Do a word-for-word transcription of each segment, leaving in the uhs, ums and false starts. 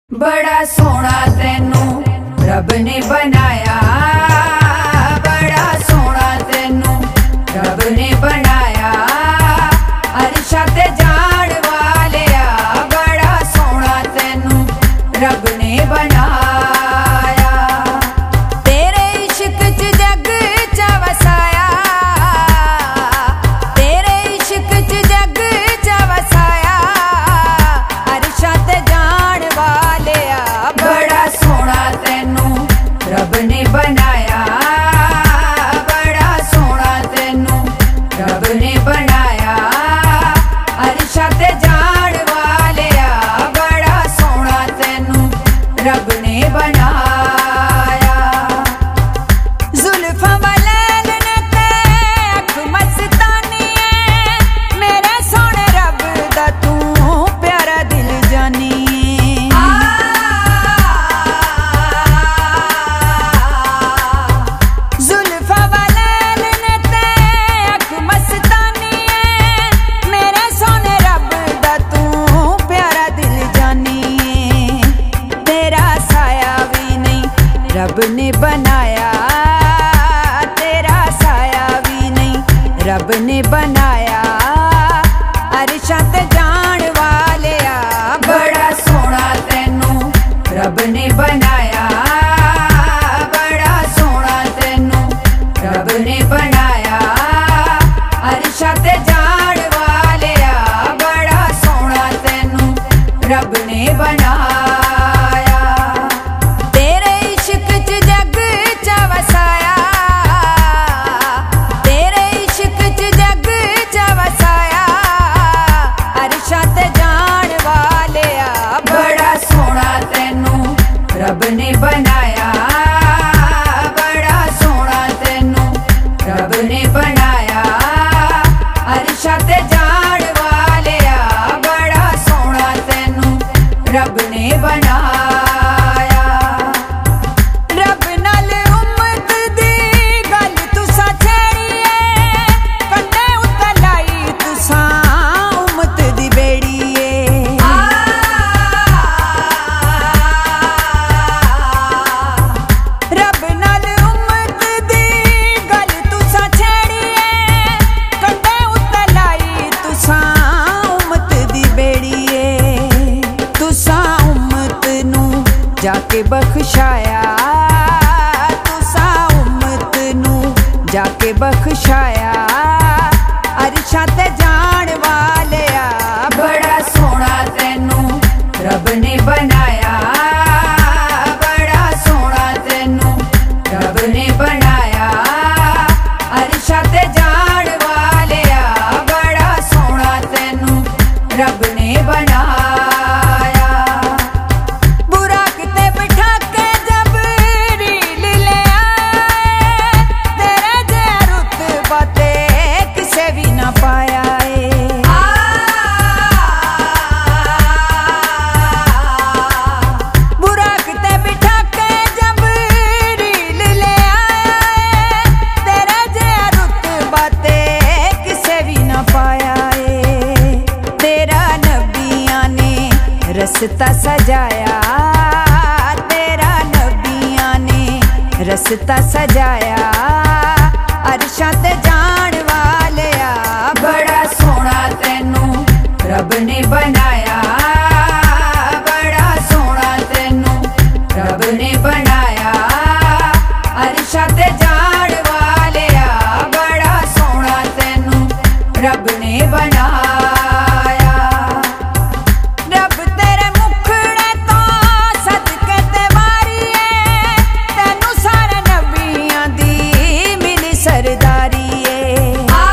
बड़ा सोना तेनू रब ने बनाया, बड़ा सोना तेनू रब ने बनाया, अरशा ते जान वालिया बड़ा सोना तेनू रब ने बनाया। तेरे इश्क च जग च वसाया, तेरे इश्क च जग च वसाया, अरशा ते जान वालिया बड़ा सोना तेनू रब ने बनाया, बड़ा सोना तेनू रब ने बनाया, अरशा ते जान वालिया बड़ा सोना तेनू रब ने बनाया। जुल्फां वाले ने ते अख मस्तानी है, मेरे सोने रब दा तू प्यारा दिल जानी है। जुल्फां वाले ने ते अख मस्तानी है, मेरे सोने रब दा तू प्यारा दिल जानी है। तेरा साया भी नहीं रब ने बनाया, तेरा साया भी नहीं रब ने बनाया, अरशा ते जान वालिया बड़ा सोना तेनू रब ने बनाया, बड़ा सोना तेनू रब ने बनाया, अरशा ते जान वालिया बड़ा सोना तेनू रब ने बनाया। तेरे इश्क च जग च वसाया, तेरे इश्क च जग च वसाया, अरशा ते जान वालिया बड़ा सोना तेनू रब ने बनाया, बड़ा सोना तेनू रब ने बनाया, अरशा ते जान वालिया बड़ा सोना तेनू रब ने बनाया। रब नाल उम्मत दी गल तुसां छेड़ी है, कंडे उत्ते लाई तुसां उम्मत दी बेड़ी है। रब नाल उम्मत दी गल तुसां छेड़ी है, कंडे उत्ते लाई तुसां उम्मत दी बेड़ी है। तुसां उम्मत नू जाके बख्शाया, तुसां उम्मत नू जाके बख्शाया, अरशा ते जान वालिया बड़ा सोना तेनू रब ने बनाया, बड़ा सोना तेनू रब ने बनाया, अरशा ते जान वालिया बड़ा सोना तेनू रब ने बनाया। बुराक ते बिठा के जब रील ले आए, तेरे जैसा रुतबा ते किसे भी ना पाया है। बुराक ते बिठा के जब रील ले आए, तेरे जैसा रुतबा ते किसे भी ना पाया है। तेरा नबियां ने रस्ता सजाया, तेरा नबियां ने रस्ता सजाया, अरशा ते जान वालिया बड़ा सोना तेनू रब ने बनाया, बड़ा सोना तेनू रब ने बनाया, अरशा ते जान वालिया बड़ा सोना तेनू रब ने बनाया। रब तेरे मुखड़े तो सदके ते वारिए, तेनू सारे नबियां दी मिली सरदारी है।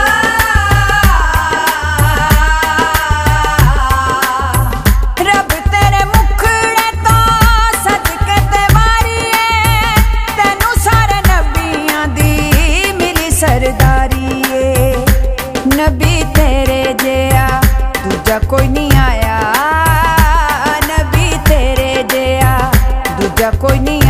रब तेरे मुखड़े तो सदके ते वारिए, तेनू सारे नबियां दी मिली सरदारी है। नबी तेरे जेहा दूजा कोई नहीं आया, नबी तेरे जेहा दूजा कोई नहीं